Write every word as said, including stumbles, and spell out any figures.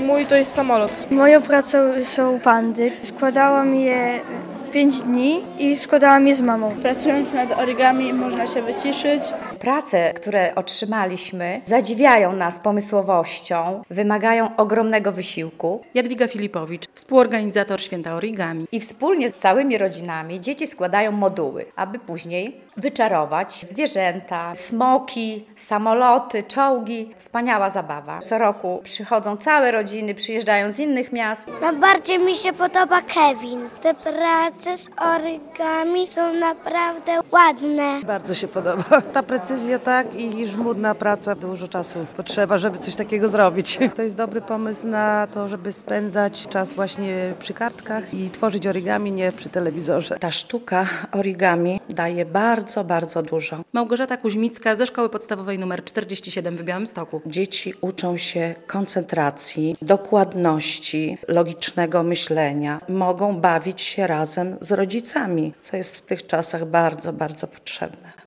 Mój to jest samolot. Moją pracą są pandy. Składałam je pięć dni i składałam je z mamą. Pracując nad origami można się wyciszyć. Prace, które otrzymaliśmy, zadziwiają nas pomysłowością, wymagają ogromnego wysiłku. Jadwiga Filipowicz, współorganizator Święta Origami. I wspólnie z całymi rodzinami dzieci składają moduły, aby później wyczarować zwierzęta, smoki, samoloty, czołgi. Wspaniała zabawa. Co roku przychodzą całe rodziny, przyjeżdżają z innych miast. Najbardziej mi się podoba Kevin. Te prace z origami są naprawdę ładne. Bardzo się podoba. Ta precyzja tak i żmudna praca. Dużo czasu potrzeba, żeby coś takiego zrobić. To jest dobry pomysł na to, żeby spędzać czas właśnie przy kartkach i tworzyć origami, nie przy telewizorze. Ta sztuka origami daje bardzo, bardzo dużo. Małgorzata Kuźmicka ze Szkoły Podstawowej nr czterdzieści siedem w Białymstoku. Dzieci uczą się koncentracji, dokładności, logicznego myślenia. Mogą bawić się razem z rodzicami, co jest w tych czasach bardzo, bardzo potrzebne.